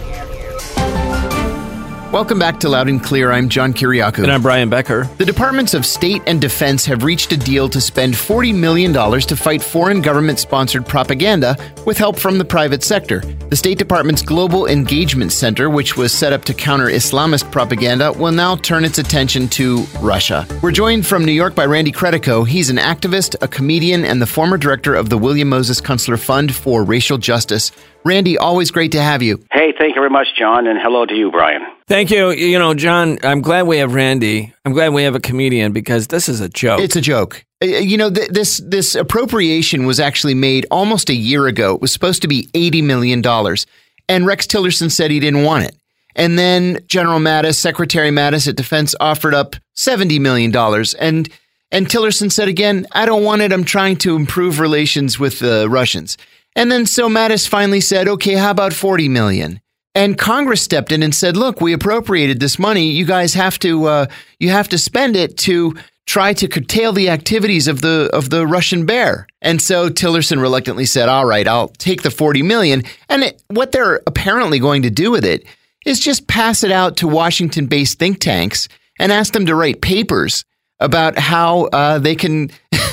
Welcome back to Loud and Clear. I'm John Kiriakou. And I'm Brian Becker. The Departments of State and Defense have reached a deal to spend $40 million to fight foreign government-sponsored propaganda with help from the private sector. The State Department's Global Engagement Center, which was set up to counter Islamist propaganda, will now turn its attention to Russia. We're joined from New York by Randy Credico. He's an activist, a comedian, and the former director of the William Moses Kunstler Fund for Racial Justice. Randy, always great to have you. Hey, thank you very much, John, and hello to you, Brian. Thank you. John, I'm glad we have Randy. I'm glad we have a comedian because this is a joke. It's a joke. This appropriation was actually made almost a year ago. It was supposed to be $80 million, and Rex Tillerson said he didn't want it. And then General Mattis, Secretary Mattis at Defense, offered up $70 million. And Tillerson said again, I don't want it. I'm trying to improve relations with the Russians. And then so Mattis finally said, okay, how about $40 million? And Congress stepped in and said, look, we appropriated this money. You guys have to spend it to try to curtail the activities of the Russian bear. And so Tillerson reluctantly said, all right, I'll take the $40 million. And what they're apparently going to do with it is just pass it out to Washington-based think tanks and ask them to write papers about how they can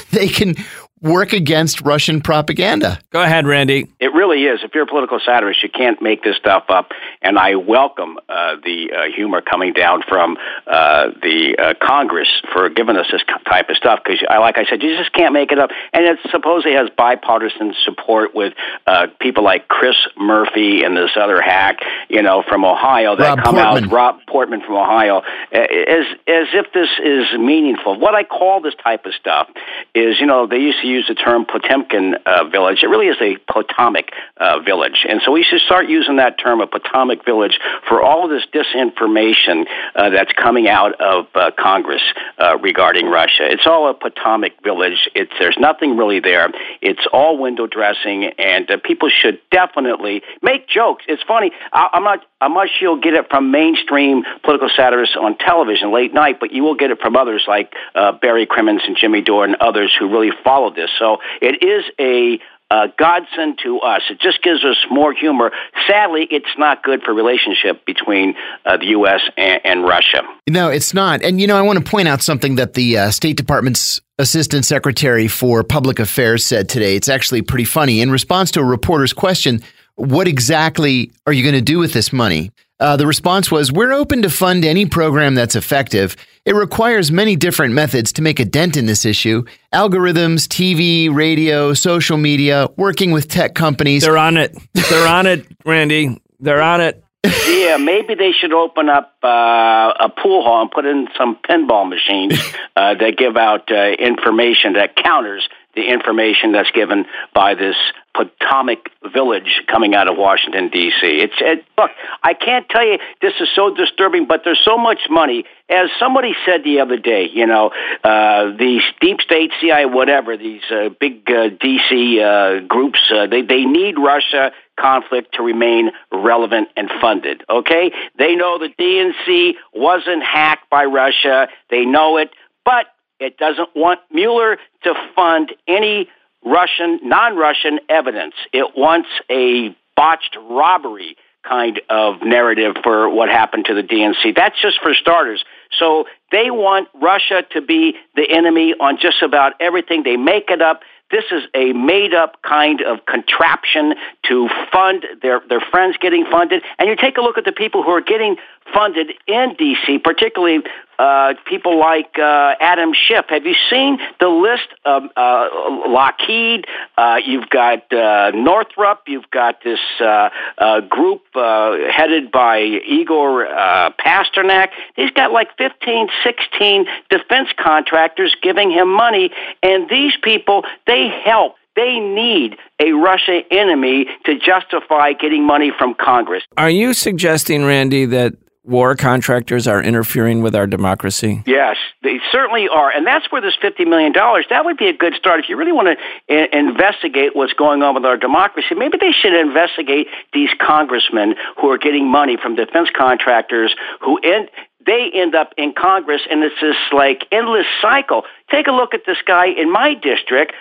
work against Russian propaganda. Go ahead, Randy. It really is. If you're a political satirist, you can't make this stuff up. And I welcome the humor coming down from the Congress for giving us this type of stuff because, like I said, you just can't make it up. And it supposedly has bipartisan support with people like Chris Murphy and this other hack, from Ohio that Rob Portman from Ohio, as if this is meaningful. What I call this type of stuff is, they used to use the term Potemkin village. It really is a Potomac village. And so we should start using that term, a Potomac village, for all of this disinformation that's coming out of Congress regarding Russia. It's all a Potomac village. There's nothing really there. It's all window dressing, and people should definitely make jokes. It's funny. I'm not sure you'll get it from mainstream political satirists on television late night, but you will get it from others like Barry Crimmins and Jimmy Dore and others who really follow this. So it is a a godsend to us. It just gives us more humor. Sadly, it's not good for relationship between the U.S. and Russia. No, it's not. And, I want to point out something that the State Department's Assistant Secretary for Public Affairs said today. It's actually pretty funny. In response to a reporter's question, what exactly are you going to do with this money? The response was, we're open to fund any program that's effective. It requires many different methods to make a dent in this issue. Algorithms, TV, radio, social media, working with tech companies. They're on it. They're on it, Randy. They're on it. Yeah, maybe they should open up a pool hall and put in some pinball machines that give out information that counters the information that's given by this Potomac Village coming out of Washington, D.C. Look, I can't tell you, this is so disturbing, but there's so much money. As somebody said the other day, these deep state, CIA, whatever, these big D.C. groups, they need Russia conflict to remain relevant and funded, okay? They know the DNC wasn't hacked by Russia. They know it, but it doesn't want Mueller to fund any non-Russian evidence. It wants a botched robbery kind of narrative for what happened to the DNC. That's just for starters. So they want Russia to be the enemy on just about everything. They make it up. This is a made-up kind of contraption to fund their friends getting funded. And you take a look at the people who are getting funded in D.C., particularly people like Adam Schiff. Have you seen the list of Lockheed? You've got Northrop. You've got this group headed by Igor Pasternak. He's got like 15, 16 defense contractors giving him money. And these people, they help. They need a Russia enemy to justify getting money from Congress. Are you suggesting, Randy, that war contractors are interfering with our democracy? Yes, they certainly are. And that's where this $50 million, that would be a good start. If you really want to investigate what's going on with our democracy, maybe they should investigate these congressmen who are getting money from defense contractors they end up in Congress, and it's this like endless cycle. Take a look at this guy in my district,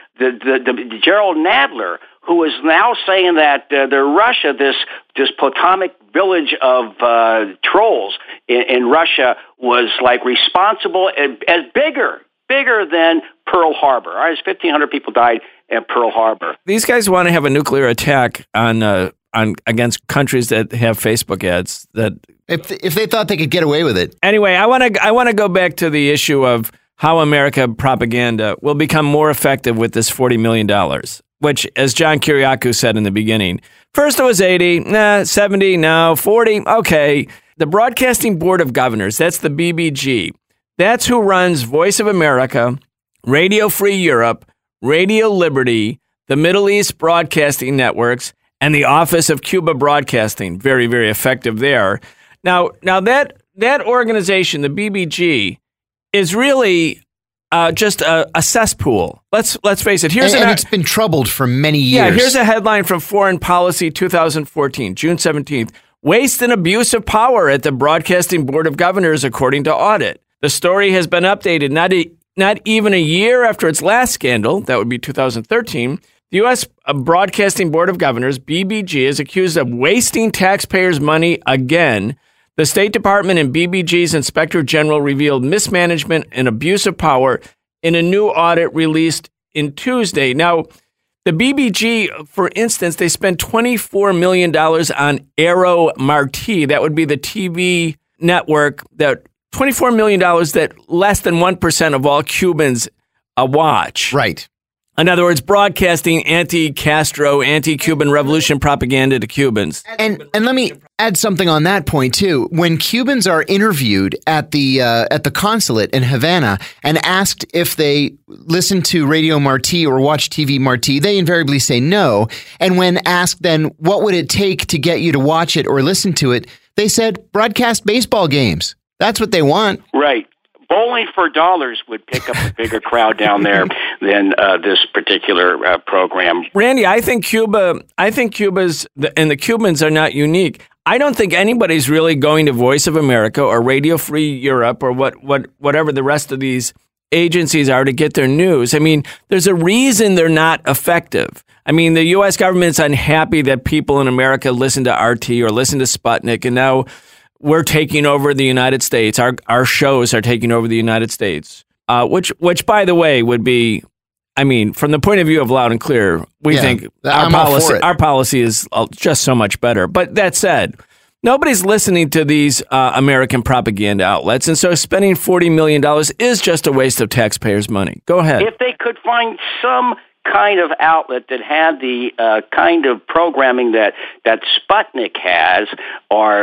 the Gerald Nadler, who is now saying that Russia, this Potomac Village of trolls in Russia, was like responsible as bigger than Pearl Harbor. All right, 1,500 people died at Pearl Harbor. These guys want to have a nuclear attack on against countries that have Facebook ads. That if they thought they could get away with it. Anyway, I want to go back to the issue of how America propaganda will become more effective with this $40 million, which, as John Kiriakou said in the beginning, first it was 80, 70, no, 40, okay. The Broadcasting Board of Governors, that's the BBG. That's who runs Voice of America, Radio Free Europe, Radio Liberty, the Middle East Broadcasting Networks, and the Office of Cuba Broadcasting. Very, very effective there. Now that organization, the BBG, is really just a cesspool. Let's face it. And it's been troubled for many years. Yeah, here's a headline from Foreign Policy 2014, June 17th. Waste and abuse of power at the Broadcasting Board of Governors, according to audit. The story has been updated not even a year after its last scandal, that would be 2013. The U.S. Broadcasting Board of Governors, BBG, is accused of wasting taxpayers' money again. The State Department and BBG's Inspector General revealed mismanagement and abuse of power in a new audit released in Tuesday. Now, the BBG, for instance, they spent $24 million on Aero Marti. That would be the TV network, that $24 million that less than 1% of all Cubans watch. Right. In other words, broadcasting anti-Castro, anti-Cuban revolution propaganda to Cubans. And let me add something on that point too. When Cubans are interviewed at the consulate in Havana and asked if they listen to Radio Marti or watch TV Marti, they invariably say no. And when asked then what would it take to get you to watch it or listen to it, they said broadcast baseball games. That's what they want. Right. Bowling for dollars would pick up a bigger crowd down there than this particular program. Randy, I think Cuba's and the Cubans are not unique. I don't think anybody's really going to Voice of America or Radio Free Europe or whatever the rest of these agencies are to get their news. I mean, there's a reason they're not effective. I mean, the U.S. government's unhappy that people in America listen to RT or listen to Sputnik, and now we're taking over the United States. Our shows are taking over the United States, which, by the way, would be, I mean, from the point of view of Loud and Clear, we think our policy is just so much better. But that said, nobody's listening to these American propaganda outlets, and so spending $40 million is just a waste of taxpayers' money. Go ahead. If they could find some kind of outlet that had the kind of programming that Sputnik has or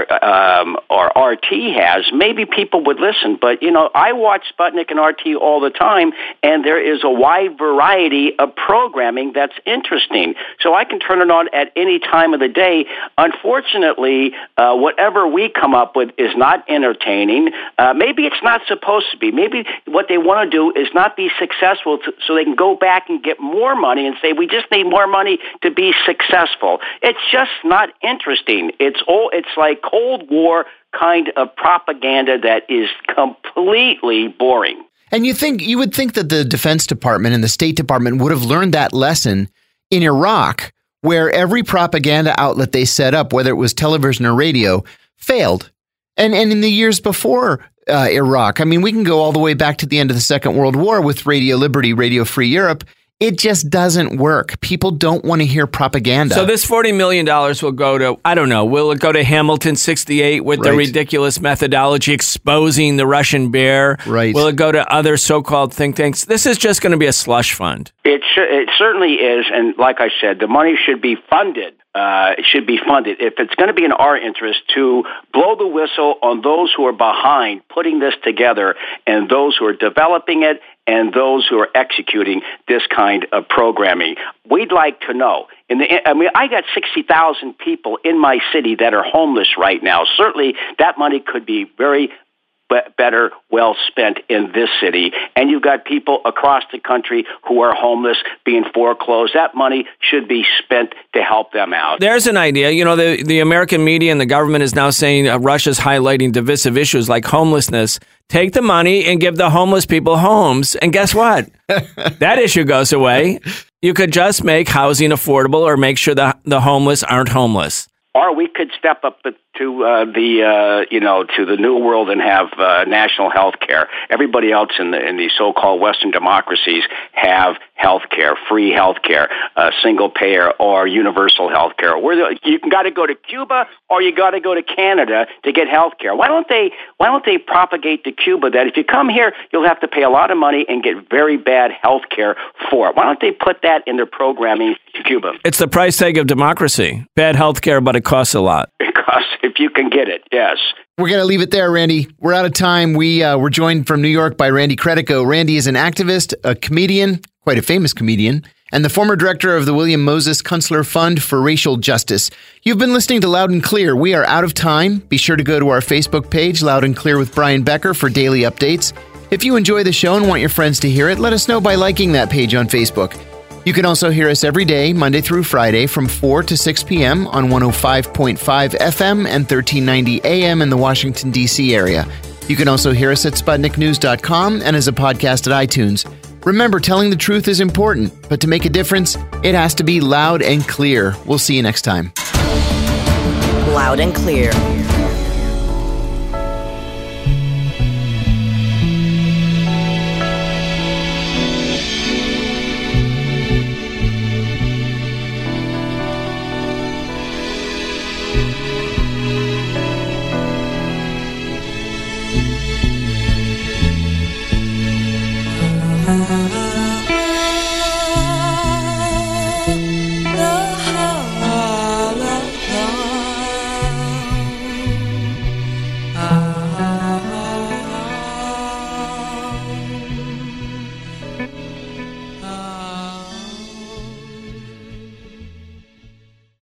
RT has, maybe people would listen. But, you know, I watch Sputnik and RT all the time, and there is a wide variety of programming that's interesting. So I can turn it on at any time of the day. Unfortunately, whatever we come up with is not entertaining. Maybe it's not supposed to be. Maybe what they want to do is not be successful so they can go back and get more money and say, we just need more money to be successful. It's just not interesting. It's like Cold War kind of propaganda that is completely boring. And you would think that the Defense Department and the State Department would have learned that lesson in Iraq, where every propaganda outlet they set up, whether it was television or radio, failed. And in the years before Iraq, I mean, we can go all the way back to the end of the Second World War with Radio Liberty, Radio Free Europe. It just doesn't work. People don't want to hear propaganda. So this $40 million will go to, I don't know, will it go to Hamilton 68 with the ridiculous methodology exposing the Russian bear? Right. Will it go to other so-called think tanks? This is just going to be a slush fund. It certainly is, and like I said, the money should be funded. It should be funded. If it's going to be in our interest to blow the whistle on those who are behind putting this together and those who are developing it and those who are executing this kind of programming, we'd like to know. I got 60,000 people in my city that are homeless right now. Certainly, that money could be very better well spent in this city. And you've got people across the country who are homeless, being foreclosed. That money should be spent to help them out. There's an idea. You know, the American media and the government is now saying Russia's highlighting divisive issues like homelessness. Take the money and give the homeless people homes. And guess what? That issue goes away. You could just make housing affordable or make sure the homeless aren't homeless. Or we could step up to the new world and have national health care. Everybody else in the so-called Western democracies have health care, free health care, single payer or universal health care. You got to go to Cuba or you got to go to Canada to get health care. Why don't they propagate to Cuba that if you come here, you'll have to pay a lot of money and get very bad health care for it? Why don't they put that in their programming to Cuba? It's the price tag of democracy. Bad health care, but it costs a lot. It costs if you can get it, yes. We're going to leave it there, Randy. We're out of time. We're joined from New York by Randy Credico. Randy is an activist, a comedian, quite a famous comedian, and the former director of the William Moses Kunstler Fund for Racial Justice. You've been listening to Loud and Clear. We are out of time. Be sure to go to our Facebook page, Loud and Clear with Brian Becker, for daily updates. If you enjoy the show and want your friends to hear it, let us know by liking that page on Facebook. You can also hear us every day, Monday through Friday, from 4 to 6 p.m. on 105.5 FM and 1390 AM in the Washington, D.C. area. You can also hear us at SputnikNews.com and as a podcast at iTunes. Remember, telling the truth is important, but to make a difference, it has to be loud and clear. We'll see you next time. Loud and Clear.